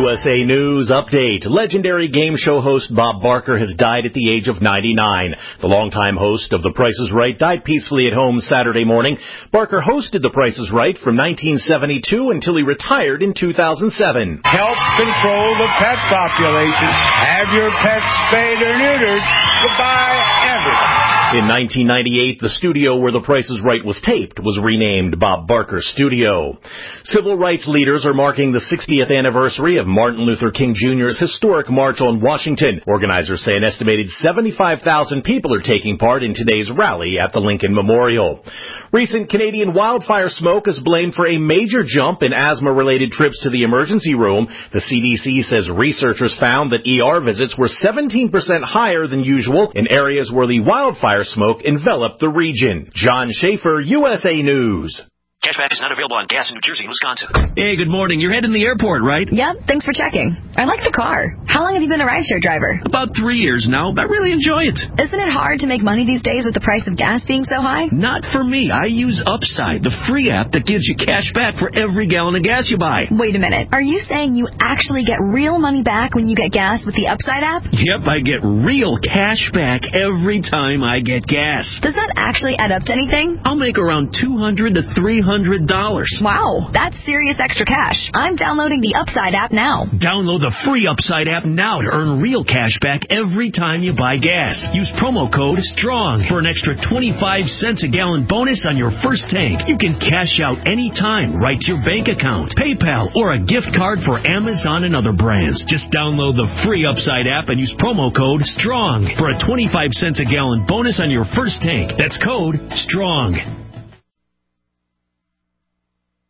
USA News Update. Legendary game show host Bob Barker has died at the age of 99. The longtime host of The Price is Right died peacefully at home Saturday morning. Barker hosted The Price is Right from 1972 until he retired in 2007. Help control the pet population. Have your pets spayed or neutered. Goodbye, everybody. In 1998, the studio where The Price is Right was taped was renamed Bob Barker Studio. Civil rights leaders are marking the 60th anniversary of Martin Luther King Jr.'s historic March on Washington. Organizers say an estimated 75,000 people are taking part in today's rally at the Lincoln Memorial. Recent Canadian wildfire smoke is blamed for a major jump in asthma-related trips to the emergency room. The CDC says researchers found that ER visits were 17% higher than usual in areas where the wildfire smoke enveloped the region. John Schaefer, USA News. Cashback is not available on gas in New Jersey and Wisconsin. Hey, good morning. You're heading to the airport, right? Yep, thanks for checking. I like the car. How long have you been a rideshare driver? About 3 years now. I really enjoy it. Isn't it hard to make money these days with the price of gas being so high? Not for me. I use Upside, the free app that gives you cash back for every gallon of gas you buy. Wait a minute. Are you saying you actually get real money back when you get gas with the Upside app? Yep, I get real cash back every time I get gas. Does that actually add up to anything? I'll make around $200 to $300. Wow, that's serious extra cash. I'm downloading the Upside app now. Download the free Upside app now to earn real cash back every time you buy gas. Use promo code STRONG for an extra 25 cents a gallon bonus on your first tank. You can cash out anytime right to your bank account, PayPal, or a gift card for Amazon and other brands. Just download the free Upside app and use promo code STRONG for a 25 cents a gallon bonus on your first tank. That's code STRONG.